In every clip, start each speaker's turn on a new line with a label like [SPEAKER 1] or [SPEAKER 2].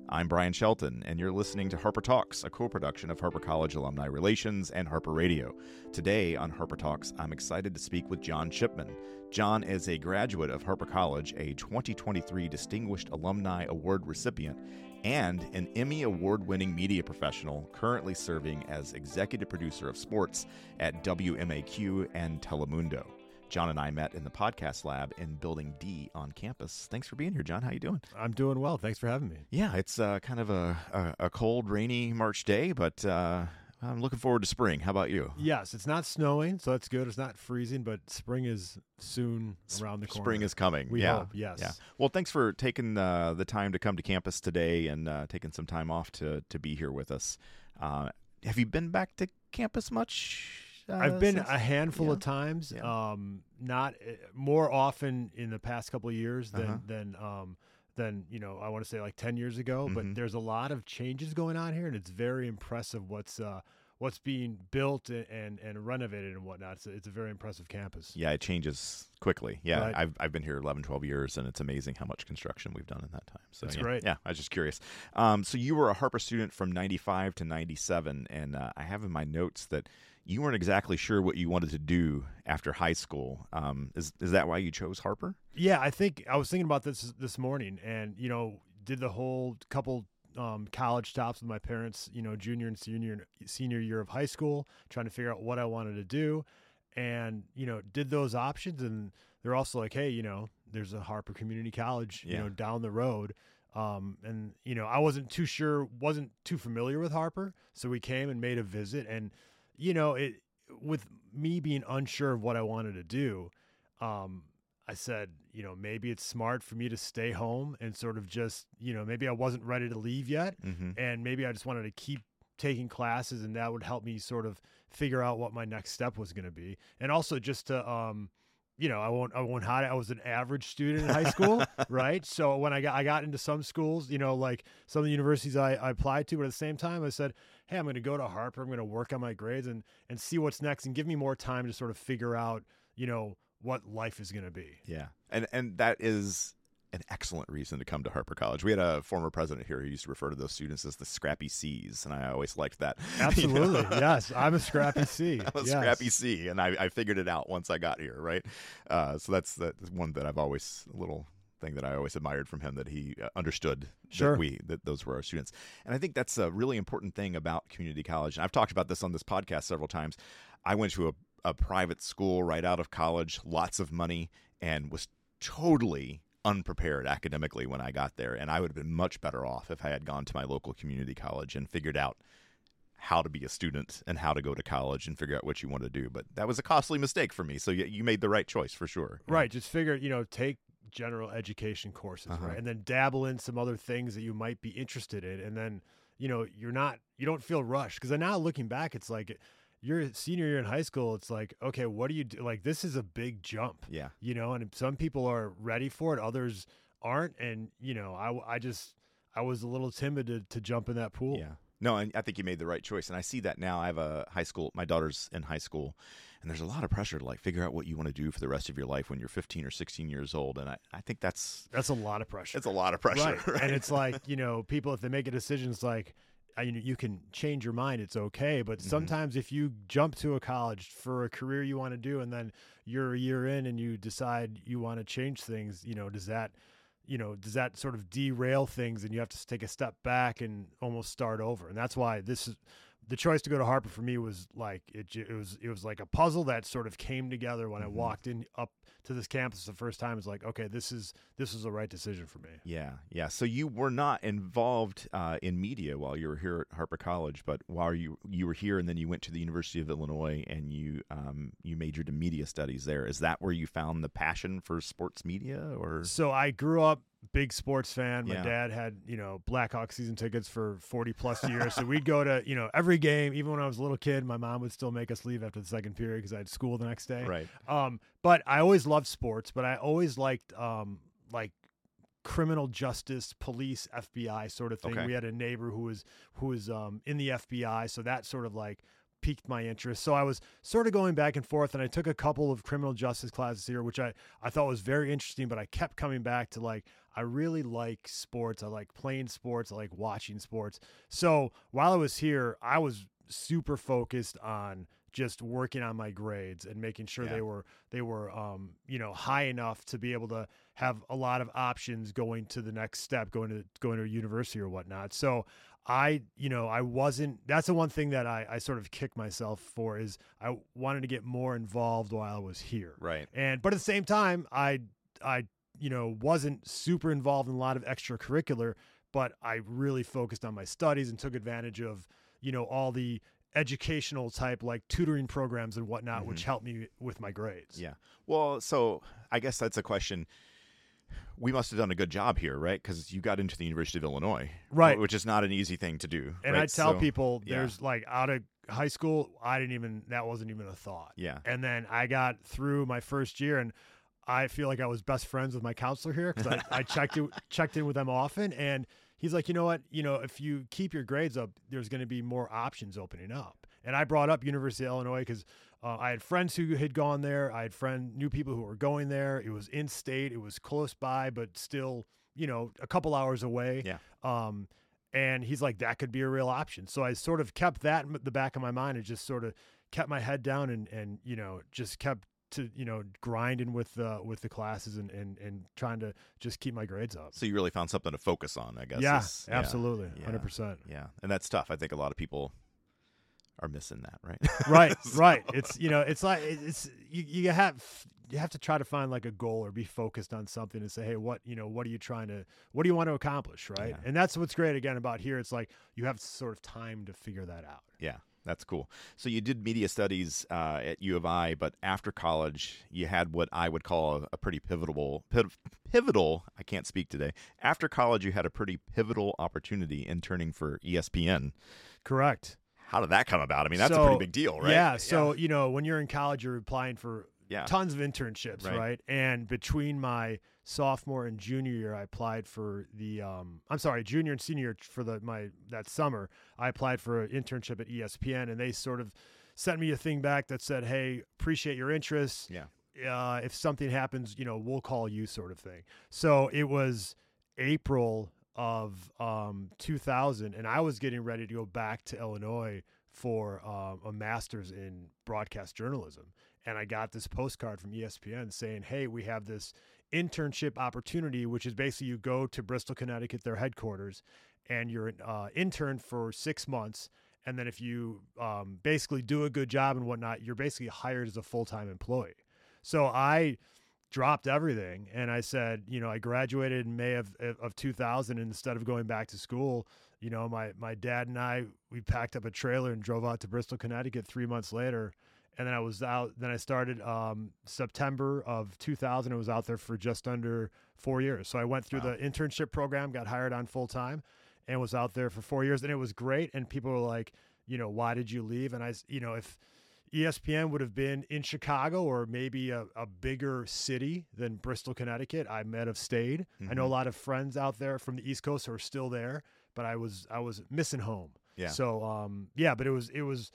[SPEAKER 1] I'm Brian Shelton, and you're listening to Harper Talks, a co-production of Harper College Alumni Relations and Harper Radio. Today on Harper Talks, I'm excited to speak with John Shipman. John is a graduate of Harper College, a 2023 Distinguished Alumni Award recipient, and an Emmy Award-winning media professional currently serving as executive producer of sports at WMAQ and Telemundo. John and I met in the podcast lab in Building D on campus. Thanks for being here, John. How you doing?
[SPEAKER 2] I'm doing well. Thanks for having me.
[SPEAKER 1] Yeah, it's kind of a cold, rainy March day, but I'm looking forward to spring. How about you?
[SPEAKER 2] Yes, it's not snowing, so that's good. It's not freezing, but spring is soon around the corner.
[SPEAKER 1] Spring is coming.
[SPEAKER 2] We hope, yes.
[SPEAKER 1] Yeah. Well, thanks for taking the time to come to campus today and taking some time off to be here with us. Have you been back to campus much?
[SPEAKER 2] I've been a handful of times, not more often in the past couple of years than I want to say like 10 years ago. But there's a lot of changes going on here, and it's very impressive what's being built and renovated and whatnot. It's a very impressive campus.
[SPEAKER 1] Yeah, it changes quickly. Yeah,
[SPEAKER 2] right.
[SPEAKER 1] I've been here 11, 12 years, and it's amazing how much construction we've done in that time. So
[SPEAKER 2] that's
[SPEAKER 1] yeah,
[SPEAKER 2] great.
[SPEAKER 1] Yeah, I was just curious. So you were a Harper student from 95 to 97, and I have in my notes that you weren't exactly sure what you wanted to do after high school. Is that why you chose Harper?
[SPEAKER 2] Yeah, I think I was thinking about this morning, and did the whole couple college stops with my parents, junior and senior year of high school, trying to figure out what I wanted to do, and did those options, and they're also like, hey, there's a Harper Community College, down the road. And I wasn't too sure, wasn't too familiar with Harper, so we came and made a visit, and with me being unsure of what I wanted to do, I said, maybe it's smart for me to stay home and sort of just, maybe I wasn't ready to leave yet. And maybe I just wanted to keep taking classes, and that would help me sort of figure out what my next step was going to be. And also just to, I won't hide it. I was an average student in high school, right? So when I got into some schools, like some of the universities I applied to, but at the same time I said, hey, I'm going to go to Harper. I'm going to work on my grades and see what's next, and give me more time to sort of figure out, what life is going to be.
[SPEAKER 1] Yeah. And that is an excellent reason to come to Harper College. We had a former president here who used to refer to those students as the scrappy C's, and I always liked that.
[SPEAKER 2] Absolutely. Yes. I'm a scrappy C.
[SPEAKER 1] I'm a scrappy C, and I figured it out once I got here, right? So that's one that I've always, a little thing that I always admired from him, that he understood that those were our students. And I think that's a really important thing about community college. And I've talked about this on this podcast several times. I went to a private school right out of college, lots of money, and was totally unprepared academically when I got there. And I would have been much better off if I had gone to my local community college and figured out how to be a student and how to go to college and figure out what you want to do. But that was a costly mistake for me. So you made the right choice for sure.
[SPEAKER 2] Right. Just figure, take general education courses, right? And then dabble in some other things that you might be interested in. And then, you don't feel rushed. Because now looking back, it's like, your senior year in high school, it's like, okay, what do you do? Like, this is a big jump, and some people are ready for it, others aren't. And, I was a little timid to jump in that pool.
[SPEAKER 1] Yeah. No, and I think you made the right choice. And I see that now. I have my daughter's in high school, and there's a lot of pressure to figure out what you want to do for the rest of your life when you're 15 or 16 years old. And I think that's
[SPEAKER 2] a lot of pressure.
[SPEAKER 1] It's a lot of pressure.
[SPEAKER 2] Right. And it's like, people, if they make a decision, it's like, you can change your mind. It's okay. But sometimes if you jump to a college for a career you want to do, and then you're a year in and you decide you want to change things, does that sort of derail things, and you have to take a step back and almost start over? And that's why the choice to go to Harper for me was like, it was like a puzzle that sort of came together when I walked in up to this campus the first time. It's like, okay, this is the right decision for me.
[SPEAKER 1] Yeah. So you were not involved in media while you were here at Harper College, but while you were here, and then you went to the University of Illinois, and you majored in media studies there. Is that where you found the passion for sports media? Or
[SPEAKER 2] so I grew up big sports fan. My dad had, Blackhawks season tickets for 40 plus years. So we'd go to, every game. Even when I was a little kid, my mom would still make us leave after the second period because I had school the next day.
[SPEAKER 1] Right.
[SPEAKER 2] But I always loved sports, but I always liked, criminal justice, police, FBI sort of thing.
[SPEAKER 1] Okay.
[SPEAKER 2] We had a neighbor who was in the FBI. So that sort of piqued my interest. So I was sort of going back and forth, and I took a couple of criminal justice classes here, which I thought was very interesting, but I kept coming back to I really like sports. I like playing sports. I like watching sports. So while I was here, I was super focused on just working on my grades and making sure they were high enough to be able to have a lot of options going to the next step, going to a university or whatnot. So I wasn't, that's the one thing that I sort of kicked myself for, is I wanted to get more involved while I was here.
[SPEAKER 1] Right.
[SPEAKER 2] But at the same time, I wasn't super involved in a lot of extracurricular, but I really focused on my studies and took advantage of, all the educational type like tutoring programs and whatnot, which helped me with my grades.
[SPEAKER 1] Yeah. Well, so I guess that's a question. We must have done a good job here, right? Because you got into the University of Illinois,
[SPEAKER 2] right?
[SPEAKER 1] Which is not an easy thing to do.
[SPEAKER 2] And
[SPEAKER 1] right?
[SPEAKER 2] I tell people, there's like out of high school, that wasn't even a thought.
[SPEAKER 1] Yeah.
[SPEAKER 2] And then I got through my first year, and I feel like I was best friends with my counselor here, because I checked in with them often, and he's like, you know what, if you keep your grades up, there's going to be more options opening up. And I brought up University of Illinois because I had friends who had gone there. I had knew people who were going there. It was in state. It was close by, but still, a couple hours away.
[SPEAKER 1] Yeah.
[SPEAKER 2] And he's like, that could be a real option. So I sort of kept that in the back of my mind and just sort of kept my head down and just kept to grinding with the classes and trying to just keep my grades up.
[SPEAKER 1] So you really found something to focus on, I guess.
[SPEAKER 2] Yeah, absolutely. 100%.
[SPEAKER 1] Yeah. And that's tough. I think a lot of people are missing that, right?
[SPEAKER 2] Right. Right. It's it's like you have to try to find like a goal or be focused on something and say, hey, what do you want to accomplish, right?
[SPEAKER 1] Yeah.
[SPEAKER 2] And that's what's great again about here. It's like you have sort of time to figure that out.
[SPEAKER 1] Yeah. That's cool. So you did media studies at U of I, but after college, you had what I would call a pretty pivotal. I can't speak today. After college, you had a pretty pivotal opportunity interning for ESPN.
[SPEAKER 2] Correct.
[SPEAKER 1] How did that come about? I mean, that's a pretty big deal, right?
[SPEAKER 2] Yeah. So, when you're in college, you're applying for tons of internships, right? And between my sophomore and junior year, I applied for the junior and senior year for that summer. I applied for an internship at ESPN, and they sort of sent me a thing back that said, "Hey, appreciate your interest.
[SPEAKER 1] Yeah.
[SPEAKER 2] If something happens, we'll call you," sort of thing. So it was April of 2000, and I was getting ready to go back to Illinois for a master's in broadcast journalism. And I got this postcard from ESPN saying, hey, we have this internship opportunity, which is basically you go to Bristol, Connecticut, their headquarters, and you're an intern for 6 months. And then if you basically do a good job and whatnot, you're basically hired as a full-time employee. So I dropped everything, and I said, I graduated in May of 2000, and instead of going back to school, my dad and we packed up a trailer and drove out to Bristol, Connecticut 3 months later. And then I was out. Then I started September of 2000. I was out there for just under 4 years. So I went through the internship program, got hired on full time, and was out there for 4 years. And it was great. And people were like, why did you leave? And I, if ESPN would have been in Chicago or maybe a bigger city than Bristol, Connecticut, I might have stayed. I know a lot of friends out there from the East Coast who are still there, but I was missing home.
[SPEAKER 1] Yeah.
[SPEAKER 2] So but it was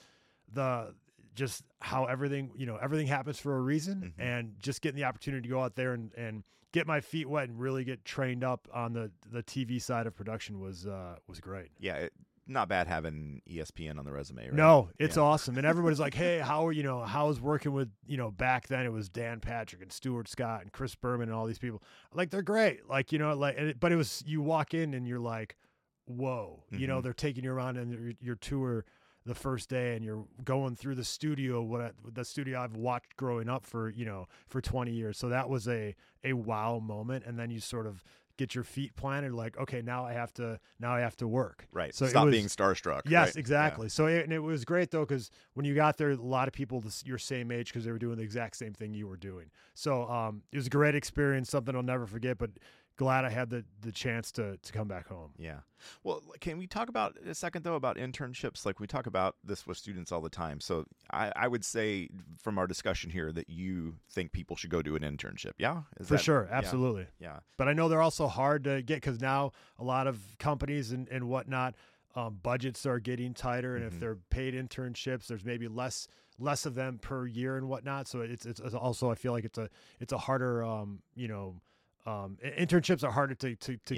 [SPEAKER 2] just how everything happens for a reason, and just getting the opportunity to go out there and get my feet wet and really get trained up on the TV side of production was great.
[SPEAKER 1] Yeah. Not bad having ESPN on the resume, right?
[SPEAKER 2] No, it's awesome. And everybody's like, hey, how's working with, back then it was Dan Patrick and Stuart Scott and Chris Berman and all these people. Like, they're great. Like, but it was, you walk in and you're like, whoa, they're taking you around and your tour the first day, and you're going through the studio, the studio I've watched growing up for 20 years. So that was a wow moment. And then you sort of get your feet planted, like, okay, now I have to work.
[SPEAKER 1] Right.
[SPEAKER 2] So
[SPEAKER 1] stop being starstruck.
[SPEAKER 2] Yes,
[SPEAKER 1] right?
[SPEAKER 2] exactly.
[SPEAKER 1] Yeah.
[SPEAKER 2] So it was great though, because when you got there, a lot of people your same age, because they were doing the exact same thing you were doing. So it was a great experience, something I'll never forget. But glad I had the chance to come back home.
[SPEAKER 1] Yeah. Well, can we talk about a second though about internships? Like, we talk about this with students all the time. So I would say from our discussion here that you think people should go do an internship. Yeah.
[SPEAKER 2] For sure. Absolutely.
[SPEAKER 1] Yeah.
[SPEAKER 2] But I know they're also hard to get, because now a lot of companies and whatnot, budgets are getting tighter. And if they're paid internships, there's maybe less of them per year and whatnot. So it's also, I feel like it's a harder, internships are harder to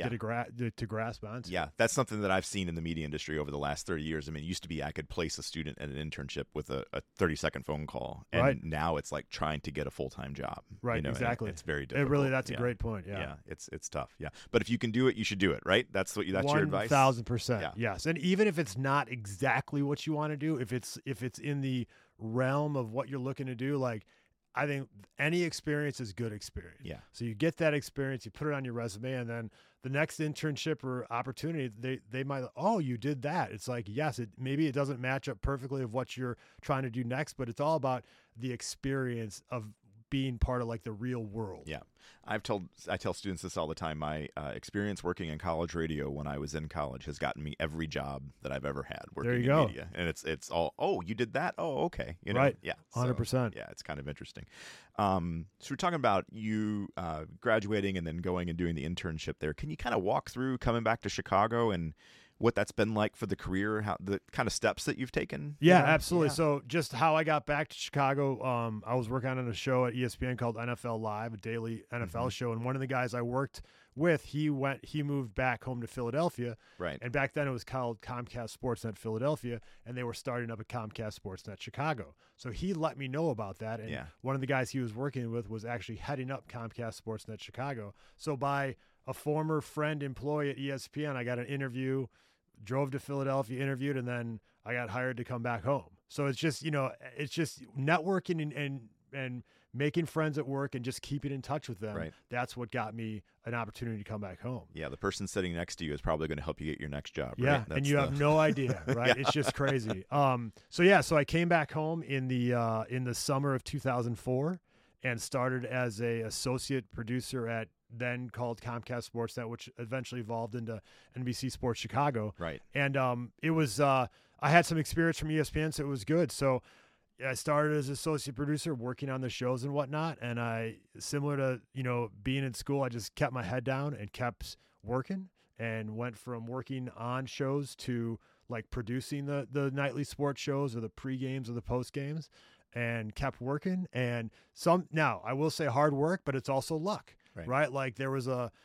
[SPEAKER 2] get to grasp onto.
[SPEAKER 1] Yeah, that's something that I've seen in the media industry over the last 30 years. I mean, it used to be I could place a student at an internship with a 30-second phone call, and now it's like trying to get a full-time job.
[SPEAKER 2] Right, exactly.
[SPEAKER 1] It's very difficult.
[SPEAKER 2] That's a great point. Yeah,
[SPEAKER 1] it's tough. Yeah, but if you can do it, you should do it. Right? That's your advice.
[SPEAKER 2] 1,000%. Yes, and even if it's not exactly what you want to do, if it's in the realm of what you're looking to do, like, I think any experience is good experience.
[SPEAKER 1] Yeah.
[SPEAKER 2] So you get that experience, you put it on your resume, and then the next internship or opportunity, they might, oh, you did that. It's like, yes, maybe it doesn't match up perfectly of what you're trying to do next, but it's all about the experience of being part of like the real world.
[SPEAKER 1] Yeah. I tell students this all the time. My experience working in college radio when I was in college has gotten me every job that I've ever had working in media. And it's all, oh, you did that? Oh, okay. You know?
[SPEAKER 2] Right.
[SPEAKER 1] Yeah.
[SPEAKER 2] 100%.
[SPEAKER 1] Yeah, it's kind of interesting. So we're talking about you graduating and then going and doing the internship there. Can you kind of walk through coming back to Chicago and what that's been like for the career, how the kind of steps that you've taken?
[SPEAKER 2] Yeah, absolutely. Yeah. So just how I got back to Chicago, I was working on a show at ESPN called NFL Live, a daily NFL show. And one of the guys I worked with, he moved back home to Philadelphia.
[SPEAKER 1] Right.
[SPEAKER 2] And back then it was called Comcast Sportsnet Philadelphia, and they were starting up at Comcast Sportsnet Chicago. So he let me know about that. And one of the guys he was working with was actually heading up Comcast Sportsnet Chicago. So by a former friend employee at ESPN, I got an interview, drove to Philadelphia, interviewed, and then I got hired to come back home. So it's just, it's just networking and making friends at work and just keeping in touch with them.
[SPEAKER 1] Right.
[SPEAKER 2] That's what got me an opportunity to come back home.
[SPEAKER 1] Yeah, the person sitting next to you is probably going to help you get your next job.
[SPEAKER 2] Yeah,
[SPEAKER 1] right?
[SPEAKER 2] And you have no idea, right? It's just crazy. So I came back home in the summer of 2004 and started as a associate producer at then called Comcast Sportsnet, which eventually evolved into NBC Sports Chicago.
[SPEAKER 1] Right.
[SPEAKER 2] And it was I had some experience from ESPN, so it was good. So I started as associate producer working on the shows and whatnot. And I, similar to, being in school, I just kept my head down and kept working and went from working on shows to like producing the nightly sports shows or the pre-games or the post-games, and kept working. And now I will say hard work, but it's also luck. Right. Like there was a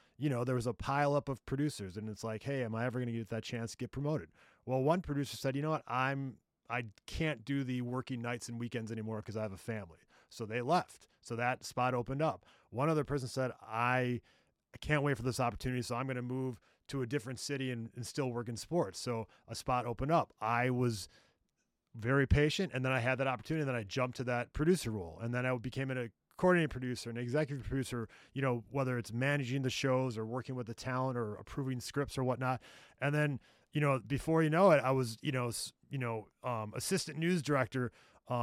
[SPEAKER 2] pile up of producers, and it's like, hey, am I ever going to get that chance to get promoted? Well, one producer said, you know what, I can't do the working nights and weekends anymore because I have a family. So they left. So that spot opened up. One other person said, I can't wait for this opportunity, so I'm going to move to a different city and still work in sports. So a spot opened up. I was very patient, and then I had that opportunity, and then I jumped to that producer role, and then I became a coordinating producer, an executive producer, whether it's managing the shows or working with the talent or approving scripts or whatnot. And then, before you know it, I was, assistant news director,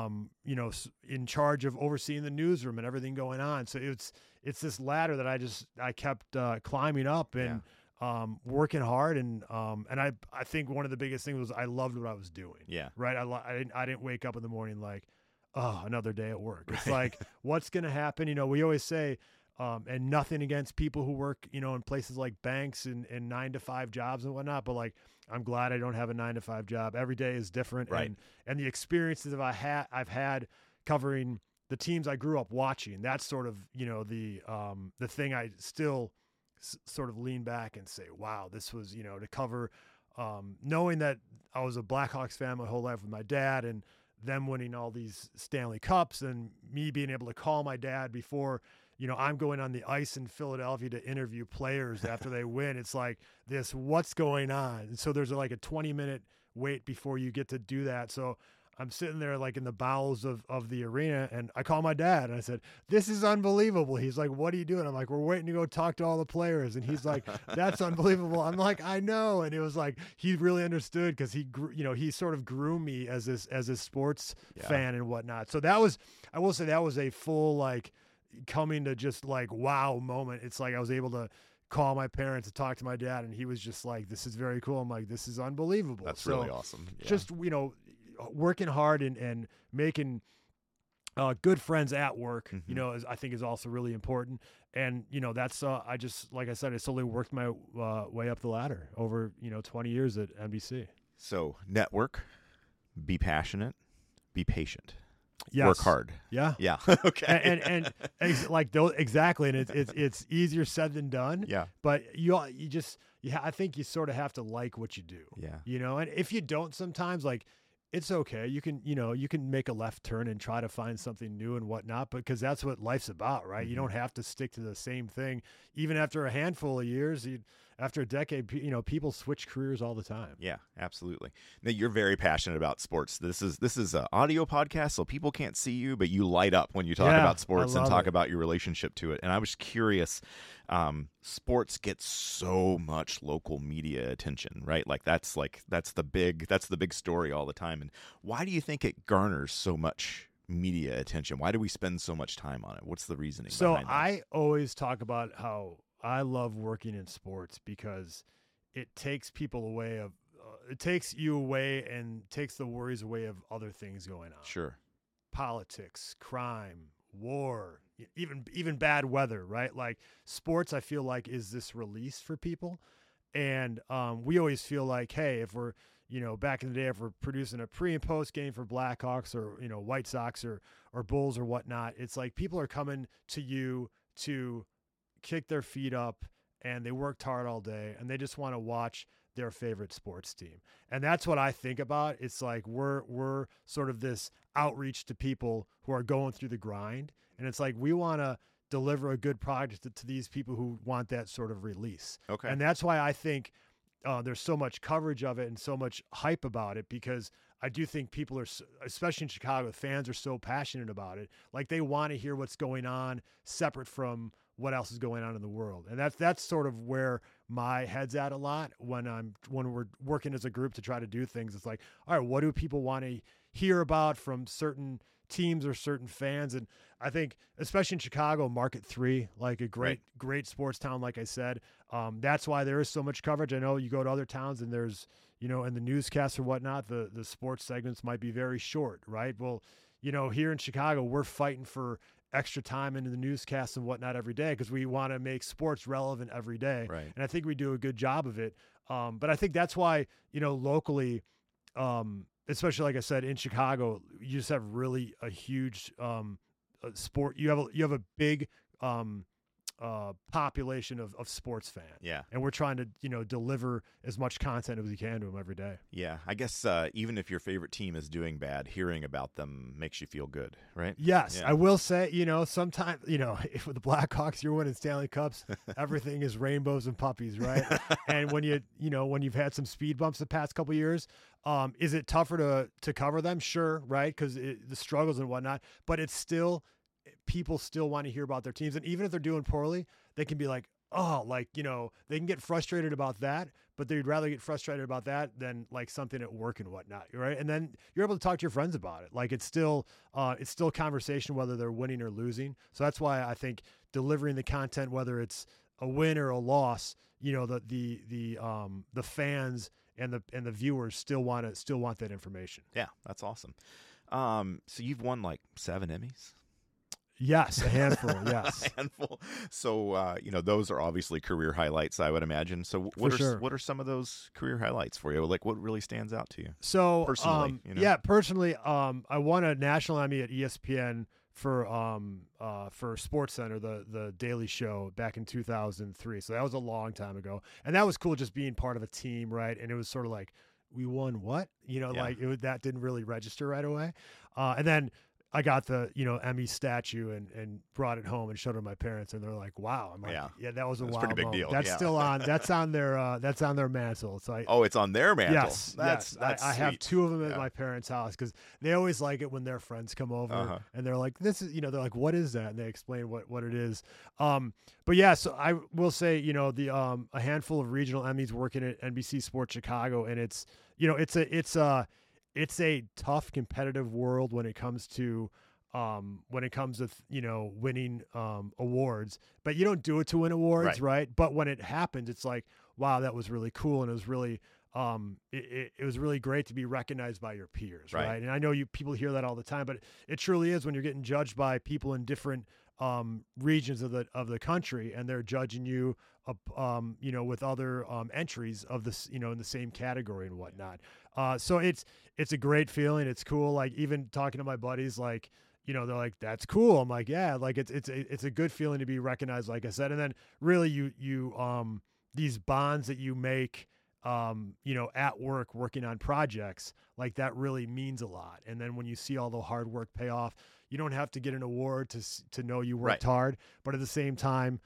[SPEAKER 2] in charge of overseeing the newsroom and everything going on. So it's this ladder that I kept climbing up and working hard. And I think one of the biggest things was I loved what I was doing.
[SPEAKER 1] Yeah.
[SPEAKER 2] Right. I didn't wake up in the morning like, oh, another day at work. It's like, what's going to happen? We always say, and nothing against people who work, in places like banks and 9-to-5 jobs and whatnot, but like, I'm glad I don't have a 9-to-5 job. Every day is different.
[SPEAKER 1] Right.
[SPEAKER 2] And the experiences I've had covering the teams I grew up watching, that's sort of, the thing I still sort of lean back and say, wow, this was, to cover, knowing that I was a Blackhawks fan my whole life with my dad, and them winning all these Stanley Cups, and me being able to call my dad before, I'm going on the ice in Philadelphia to interview players after they win. It's like this, what's going on? And so there's like a 20-minute wait before you get to do that. So I'm sitting there like in the bowels of the arena, and I call my dad and I said, this is unbelievable. He's like, what are you doing? I'm like, we're waiting to go talk to all the players. And he's like, that's unbelievable. I'm like, I know. And it was like, he really understood because he sort of grew me as a sports fan and whatnot. So I will say that was a full, like, coming to just like, wow moment. It's like I was able to call my parents to talk to my dad, and he was just like, this is very cool. I'm like, this is unbelievable.
[SPEAKER 1] That's really awesome. Yeah.
[SPEAKER 2] Just, working hard and making good friends at work, I think is also really important. And, that's, I just, like I said, I slowly worked my way up the ladder over, 20 years at NBC.
[SPEAKER 1] So network, be passionate, be patient.
[SPEAKER 2] Yes.
[SPEAKER 1] Work hard.
[SPEAKER 2] Yeah.
[SPEAKER 1] Yeah. Okay.
[SPEAKER 2] Like those exactly, and it's easier said than done.
[SPEAKER 1] Yeah.
[SPEAKER 2] But I think you sort of have to like what you do.
[SPEAKER 1] Yeah.
[SPEAKER 2] And if you don't, sometimes like it's okay. You can make a left turn and try to find something new and whatnot, because that's what life's about, right?
[SPEAKER 1] Mm-hmm.
[SPEAKER 2] You don't have to stick to the same thing, even after a handful of years. After a decade, people switch careers all the time.
[SPEAKER 1] Yeah, absolutely. Now, you're very passionate about sports. This is an audio podcast, so people can't see you, but you light up when you talk about sports and talk about your relationship to it. And I was curious, sports get so much local media attention, right? Like that's the big story all the time. And why do you think it garners so much media attention? Why do we spend so much time on it? What's the reasoning behind that?
[SPEAKER 2] I always talk about how I love working in sports because it takes people away it takes you away and takes the worries away of other things going on.
[SPEAKER 1] Sure.
[SPEAKER 2] Politics, crime, war, even bad weather, right? Like sports, I feel like is this release for people. And we always feel like, hey, if we're, back in the day, if we're producing a pre and post game for Blackhawks or, White Sox or Bulls or whatnot, it's like people are coming to you to kick their feet up, and they worked hard all day, and they just want to watch their favorite sports team. And that's what I think about. It's like we're sort of this outreach to people who are going through the grind, and it's like we want to deliver a good product to these people who want that sort of release.
[SPEAKER 1] Okay.
[SPEAKER 2] And that's why I think there's so much coverage of it and so much hype about it, because I do think people are, especially in Chicago, fans are so passionate about it. Like they want to hear what's going on separate from what else is going on in the world. And that's sort of where my head's at a lot when we're working as a group to try to do things. It's like, all right, what do people want to hear about from certain teams or certain fans? And I think, especially in Chicago, Market 3, like a great sports town, like I said, that's why there is so much coverage. I know you go to other towns and there's, in the newscasts or whatnot, the sports segments might be very short, right? Well, here in Chicago, we're fighting for extra time into the newscasts and whatnot every day because we want to make sports relevant every day.
[SPEAKER 1] Right.
[SPEAKER 2] And I think we do a good job of it. But I think that's why, locally, especially like I said, in Chicago, you just have really a huge sport. You have a big population of sports fans.
[SPEAKER 1] Yeah.
[SPEAKER 2] And we're trying to, deliver as much content as we can to them every day.
[SPEAKER 1] Yeah. I guess even if your favorite team is doing bad, hearing about them makes you feel good, right?
[SPEAKER 2] Yes.
[SPEAKER 1] Yeah.
[SPEAKER 2] I will say, sometimes, if with the Blackhawks, you're winning Stanley Cups, everything is rainbows and puppies, right? And when when you've had some speed bumps the past couple of years, is it tougher to cover them? Sure. Right. Because the struggles and whatnot, but it's still, people still want to hear about their teams. And even if they're doing poorly, they can be like, they can get frustrated about that, but they'd rather get frustrated about that than like something at work and whatnot. Right. And then you're able to talk to your friends about it. Like it's still conversation, whether they're winning or losing. So that's why I think delivering the content, whether it's a win or a loss, the fans and the viewers still want that information.
[SPEAKER 1] Yeah. That's awesome. So you've won like 7 Emmys.
[SPEAKER 2] Yes, a handful. Yes,
[SPEAKER 1] a handful. So those are obviously career highlights, I would imagine. So what are some of those career highlights for you? Like what really stands out to you?
[SPEAKER 2] So
[SPEAKER 1] personally,
[SPEAKER 2] personally, I won a national Emmy at ESPN for SportsCenter, the Daily Show, back in 2003. So that was a long time ago, and that was cool, just being part of a team, right? And it was sort of like, we won what? That didn't really register right away, and then I got the, Emmy statue and brought it home and showed it to my parents, and they're like, "Wow!" I'm like, "Yeah, that was a wow,
[SPEAKER 1] pretty big
[SPEAKER 2] moment."
[SPEAKER 1] deal.
[SPEAKER 2] That's still on. That's on their mantle. So
[SPEAKER 1] it's on their mantle.
[SPEAKER 2] Yes,
[SPEAKER 1] that's
[SPEAKER 2] I have 2 of them at my parents' house because they always like it when their friends come over and they're like, "This is," they're like, "What is that?" And they explain what it is. But yeah, so I will say, the a handful of regional Emmys working at NBC Sports Chicago, and it's a tough competitive world when it comes to winning awards, but you don't do it to win awards, right? But when it happens, it's like, wow, that was really cool, and it was really it was really great to be recognized by your peers, right? And I know people hear that all the time, but it truly is when you're getting judged by people in different regions of the country, and they're judging you, with other entries of this, in the same category and whatnot. So it's a great feeling. It's cool. Like, even talking to my buddies, like, they're like, "That's cool." I'm like, "Yeah." Like, it's a good feeling to be recognized, like I said. And then really, you these bonds that you make, at work, working on projects, like, that really means a lot. And then when you see all the hard work pay off, you don't have to get an award to know you worked hard, but at the same time,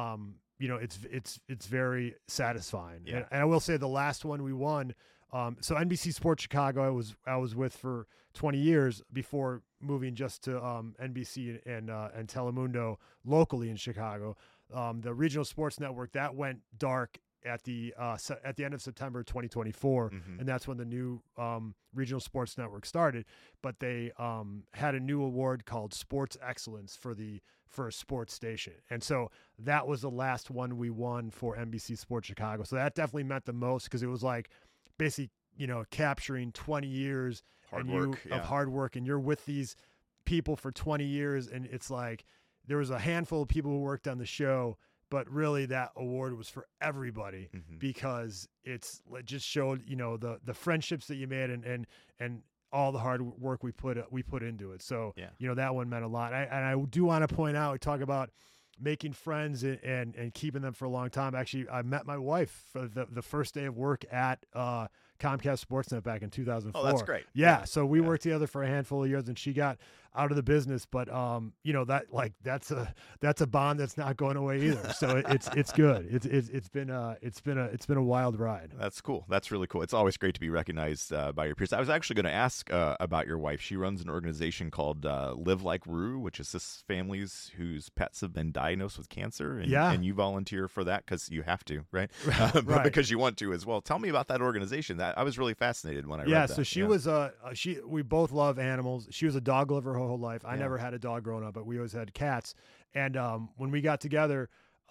[SPEAKER 2] it's very satisfying.
[SPEAKER 1] Yeah.
[SPEAKER 2] And I will say the last one we won, so NBC Sports Chicago, I was with for 20 years before moving just to NBC and Telemundo locally in Chicago. The regional sports network, that went dark at the end of September 2024, and that's when the new regional sports network started. But they had a new award called Sports Excellence for a sports station, and so that was the last one we won for NBC Sports Chicago. So that definitely meant the most, because it was like basically capturing 20 years of hard work, and you're with these people for 20 years, and it's like there was a handful of people who worked on the show. But really, that award was for everybody, because it just showed, the friendships that you made and all the hard work we put into it. So, that one meant a lot. And I do want to point out, we talk about making friends and keeping them for a long time. Actually, I met my wife for the first day of work at Comcast Sportsnet back in 2004.
[SPEAKER 1] Oh, that's great.
[SPEAKER 2] Yeah. So we worked together for a handful of years, and she got out of the business, but that's a bond that's not going away either. So it's good. It's been a wild ride.
[SPEAKER 1] That's cool. That's really cool. It's always great to be recognized by your peers. I was actually going to ask about your wife. She runs an organization called Live Like Rue, which assists families whose pets have been diagnosed with cancer. And you volunteer for that because you have to, right? But because you want to as well. Tell me about that organization. I was really fascinated when I read that.
[SPEAKER 2] So she was we both love animals. She was a dog lover her whole life. I never had a dog growing up, but we always had cats. And when we got together,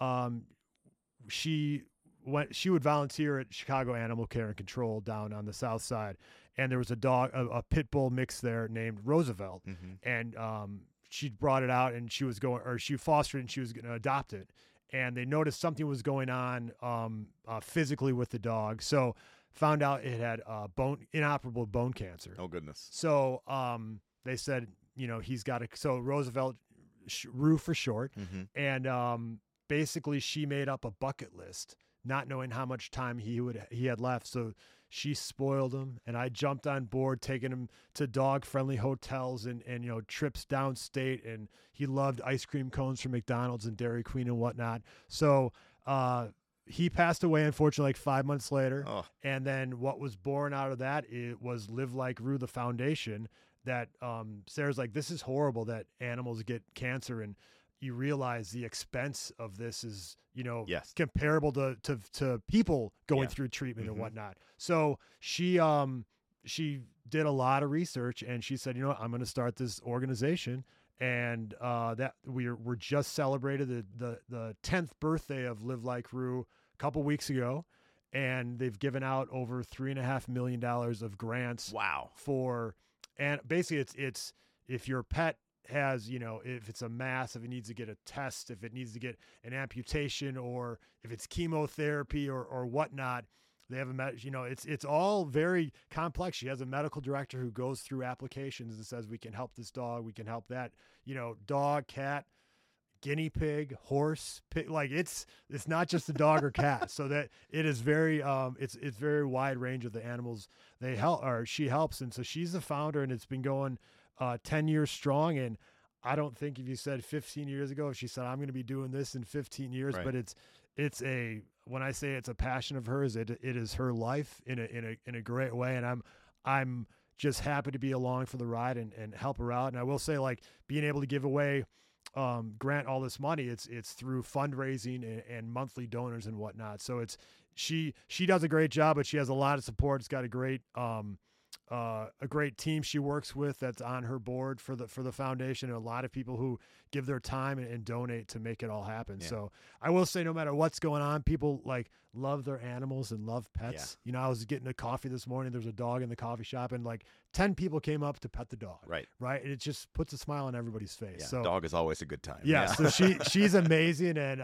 [SPEAKER 2] she would volunteer at Chicago Animal Care and Control down on the south side, and there was a dog, a pit bull mix there named Roosevelt, and she brought it out, and she fostered it, and she was going to adopt it, and they noticed something was going on physically with the dog, so found out it had inoperable bone cancer.
[SPEAKER 1] Oh, goodness.
[SPEAKER 2] So they said, he's got so Roosevelt, Rue for short, and basically she made up a bucket list, not knowing how much time he had left. So she spoiled him, and I jumped on board, taking him to dog-friendly hotels and trips downstate, and he loved ice cream cones from McDonald's and Dairy Queen and whatnot. So he passed away, unfortunately, like 5 months later.
[SPEAKER 1] Oh.
[SPEAKER 2] And then what was born out of that, it was Live Like Rue, the foundation that Sarah's like, this is horrible that animals get cancer, and you realize the expense of this is, comparable to people going through treatment and whatnot. So she did a lot of research, and she said, I'm going to start this organization. And that we're just celebrated the 10th birthday of Live Like Rue a couple weeks ago, and they've given out over $3.5 million of grants.
[SPEAKER 1] Wow!
[SPEAKER 2] And basically it's if your pet has, if it's a mass, if it needs to get a test, if it needs to get an amputation, or if it's chemotherapy or whatnot. They have it's all very complex. She has a medical director who goes through applications and says, we can help this dog, we can help that, dog, cat, guinea pig, horse, pig. Like it's not just a dog or cat. So that it is very, it's very wide range of the animals they help, or she helps. And so she's the founder, and it's been going 10 years strong. And I don't think if you said 15 years ago, if she said, I'm going to be doing this in 15 years, right. But when I say it's a passion of hers, it is her life in a great way. And I'm just happy to be along for the ride and help her out. And I will say, like, being able to give away, grant all this money, it's through fundraising and monthly donors and whatnot. So she does a great job, but she has a lot of support. It's got a great, a great team she works with that's on her board for the foundation, and a lot of people who give their time and donate to make it all happen. Yeah. So I will say, no matter what's going on, people like love their animals and love pets. Yeah. You know, I was getting a coffee this morning. There's a dog in the coffee shop, and like 10 people came up to pet the dog. Right. And it just puts a smile on everybody's face.
[SPEAKER 1] Yeah,
[SPEAKER 2] so
[SPEAKER 1] dog is always a good time.
[SPEAKER 2] Yeah. So she's amazing, and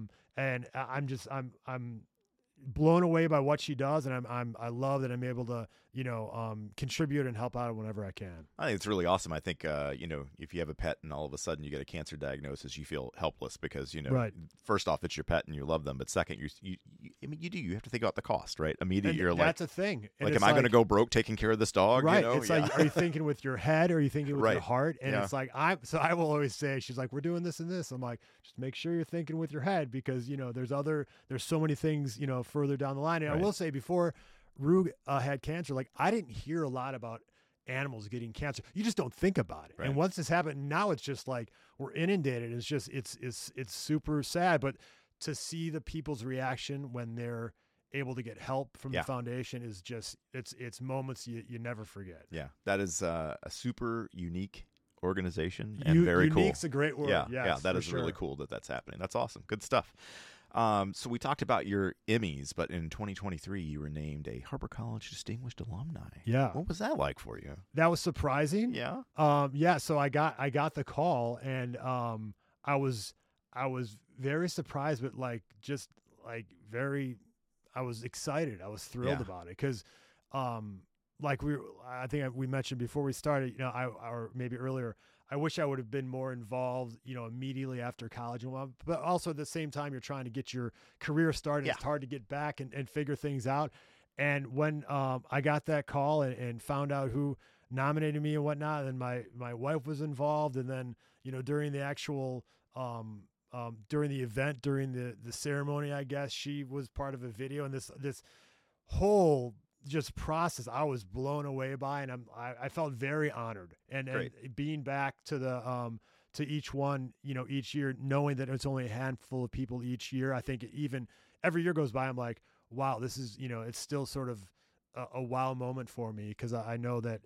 [SPEAKER 2] I'm blown away by what she does, and I love that I'm able to, you know, contribute and help out whenever I can.
[SPEAKER 1] I think it's really awesome. I think you know, if you have a pet and all of a sudden you get a cancer diagnosis, you feel helpless because, you know, first off, it's your pet and you love them, but second, you have to think about the cost, right? Immediately, you're like,
[SPEAKER 2] that's a thing.
[SPEAKER 1] And like, am I going to go broke taking care of this dog?
[SPEAKER 2] Right.
[SPEAKER 1] You know?
[SPEAKER 2] It's like, are you thinking with your head, or are you thinking with your heart? And it's like, I will always say, she's like, we're doing this and this. I'm like, just make sure you're thinking with your head, because, you know, there's so many things, you know, further down the line. And I will say, before Rue had cancer, like, I didn't hear a lot about animals getting cancer. You just don't think about it. And once this happened, now it's just like we're inundated. It's just it's super sad. But to see the people's reaction when they're able to get help from the foundation is just it's moments you never forget.
[SPEAKER 1] Yeah, that is a super unique organization and very cool.
[SPEAKER 2] Unique's a great word.
[SPEAKER 1] Yeah, that is really cool that's happening. That's awesome. Good stuff. So we talked about your Emmys, but in 2023, you were named a Harper College Distinguished Alumni.
[SPEAKER 2] Yeah.
[SPEAKER 1] What was that like for you?
[SPEAKER 2] That was surprising.
[SPEAKER 1] Yeah.
[SPEAKER 2] So I got the call, and I was very surprised, but I was excited. I was thrilled about it, because I think we mentioned before we started, you know, or maybe earlier, I wish I would have been more involved, you know, immediately after college. But also at the same time, you're trying to get your career started. It's hard to get back and figure things out. And when I got that call and found out who nominated me and whatnot, and my wife was involved. And then, you know, during the actual during the event, during the ceremony, I guess, she was part of a video. And this whole just process I was blown away by, and I felt very honored, and being back to the to each one, you know, each year, knowing that it's only a handful of people each year. I think even every year goes by, I'm like, wow, this is, you know, it's still sort of a wow moment for me, because I know that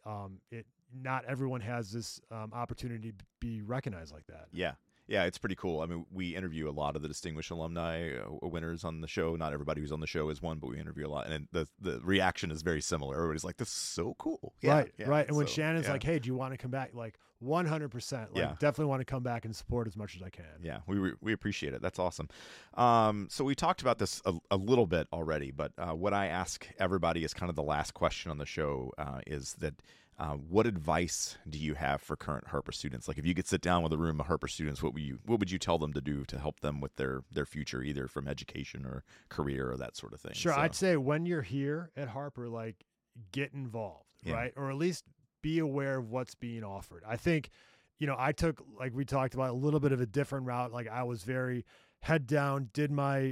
[SPEAKER 2] not everyone has this opportunity to be recognized like that.
[SPEAKER 1] Yeah, it's pretty cool. I mean, we interview a lot of the distinguished alumni winners on the show. Not everybody who's on the show is one, but we interview a lot. And the reaction is very similar. Everybody's like, this is so cool.
[SPEAKER 2] Right. And when Shannon's like, hey, do you want to come back? Like, 100%. Definitely want to come back and support as much as I can.
[SPEAKER 1] Yeah, we appreciate it. That's awesome. So we talked about this a little bit already, but what I ask everybody is kind of the last question on the show is that, what advice do you have for current Harper students? Like, if you could sit down with a room of Harper students, what would you tell them to do to help them with their future, either from education or career or that sort of thing?
[SPEAKER 2] Sure. So, I'd say when you're here at Harper, like, get involved, right? Or at least be aware of what's being offered. I think, you know, I took, like we talked about, a little bit of a different route. Like, I was very head down, did my,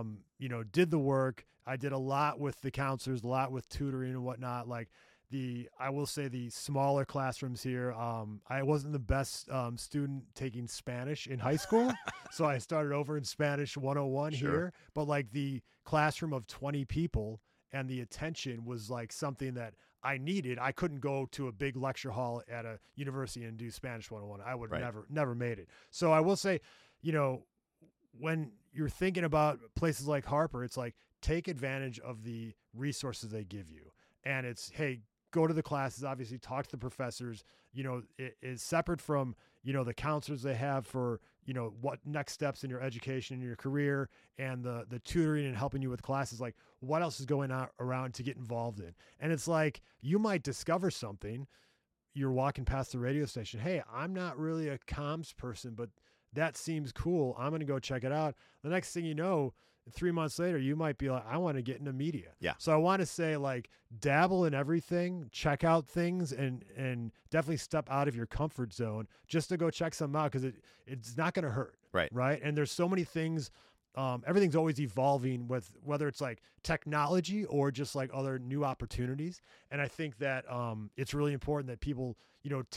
[SPEAKER 2] did the work. I did a lot with the counselors, a lot with tutoring and whatnot. Like, I will say the smaller classrooms here, I wasn't the best student taking Spanish in high school. So I started over in Spanish 101 here, but like the classroom of 20 people and the attention was like something that I needed. I couldn't go to a big lecture hall at a university and do Spanish 101. I would never made it. So I will say, you know, when you're thinking about places like Harper, it's like, take advantage of the resources they give you. And it's, hey, go to the classes, obviously talk to the professors, you know, it is separate from, you know, the counselors they have for, you know, what next steps in your education and your career, and the tutoring and helping you with classes, like what else is going on around to get involved in. And it's like, you might discover something, you're walking past the radio station, hey, I'm not really a comms person, but that seems cool, I'm going to go check it out. The next thing you know, 3 months later, you might be like, I want to get into media.
[SPEAKER 1] Yeah.
[SPEAKER 2] So I want to say, like, dabble in everything, check out things, and definitely step out of your comfort zone just to go check something out, because it's not going to hurt. Right. And there's so many things. Everything's always evolving, with whether it's like technology or just like other new opportunities. And I think that it's really important that people, you know, take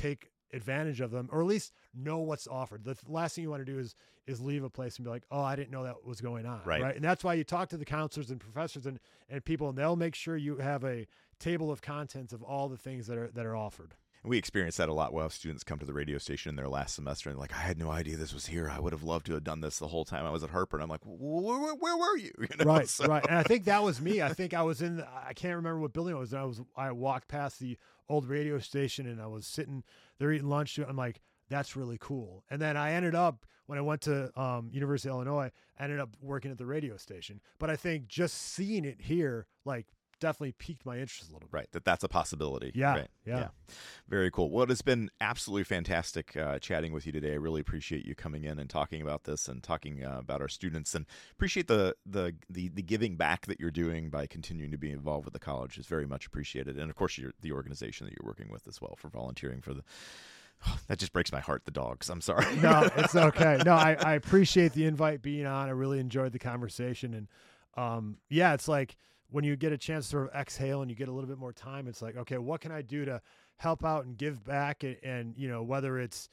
[SPEAKER 2] advantage of them, or at least know what's offered. The last thing you want to do is leave a place and be like, oh, I didn't know that was going on. Right. And that's why you talk to the counselors and professors and people, and they'll make sure you have a table of contents of all the things that are offered.
[SPEAKER 1] And we experience that a lot. We'll have students come to the radio station in their last semester and they're like, I had no idea this was here. I would have loved to have done this the whole time I was at Harper. And I'm like, where were you?
[SPEAKER 2] Right. And I think that was me. I think I was I can't remember what building it was. I walked past the old radio station and I was sitting there eating lunch. I'm like, that's really cool. And then I ended up, when I went to University of Illinois, I ended up working at the radio station. But I think just seeing it here, like, definitely piqued my interest a little bit.
[SPEAKER 1] Right, that's a possibility.
[SPEAKER 2] Yeah,
[SPEAKER 1] right.
[SPEAKER 2] Yeah.
[SPEAKER 1] Very cool. Well, it's been absolutely fantastic chatting with you today. I really appreciate you coming in and talking about this and talking about our students, and appreciate the giving back that you're doing by continuing to be involved with the college is very much appreciated. And of course, the organization that you're working with as well for volunteering for the. Oh, that just breaks my heart, the dogs. I'm sorry.
[SPEAKER 2] No, it's okay. No, I appreciate the invite being on. I really enjoyed the conversation. And it's like, when you get a chance to sort of exhale and you get a little bit more time, it's like, okay, what can I do to help out and give back? And whether it's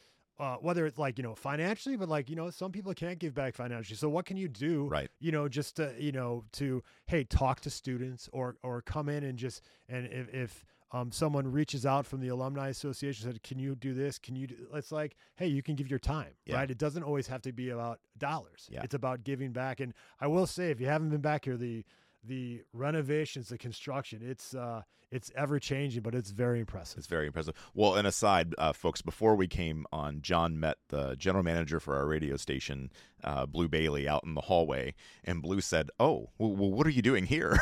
[SPEAKER 2] like, financially, but like, some people can't give back financially. So what can you do,
[SPEAKER 1] right?
[SPEAKER 2] Just to, hey, talk to students or come in and just, and if someone reaches out from the Alumni Association and said, can you do this? It's like, hey, you can give your time, right? It doesn't always have to be about dollars.
[SPEAKER 1] Yeah.
[SPEAKER 2] It's about giving back. And I will say, if you haven't been back here, the renovations, the construction, it's ever changing, but it's very impressive.
[SPEAKER 1] It's very impressive. Well, and aside, folks, before we came on, John met the general manager for our radio station, Blue Bailey, out in the hallway, and Blue said, "Oh, well, what are you doing here?"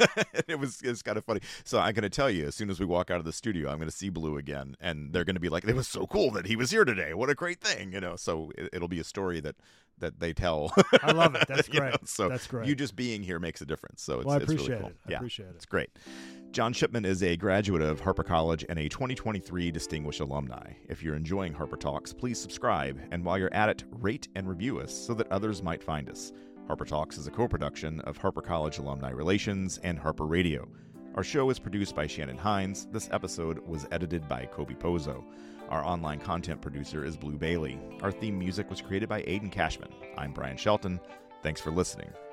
[SPEAKER 1] It was kind of funny. So I'm going to tell you, as soon as we walk out of the studio, I'm going to see Blue again, and they're going to be like, "It was so cool that he was here today. What a great thing!" So it'll be a story that they tell.
[SPEAKER 2] I love it. That's great.
[SPEAKER 1] So
[SPEAKER 2] that's great.
[SPEAKER 1] You just being here makes a difference. So
[SPEAKER 2] I appreciate
[SPEAKER 1] it's really cool.
[SPEAKER 2] it. I appreciate it.
[SPEAKER 1] It's great. John Shipman is a graduate of Harper College and a 2023 Distinguished Alumni. If you're enjoying Harper Talks, please subscribe, and while you're at it, rate and review us so that others might find us. Harper Talks is a co-production of Harper College Alumni Relations and Harper Radio. Our show is produced by Shannon Hines. This episode was edited by Kobe Pozo. Our online content producer is Blue Bailey. Our theme music was created by Aiden Cashman. I'm Brian Shelton. Thanks for listening.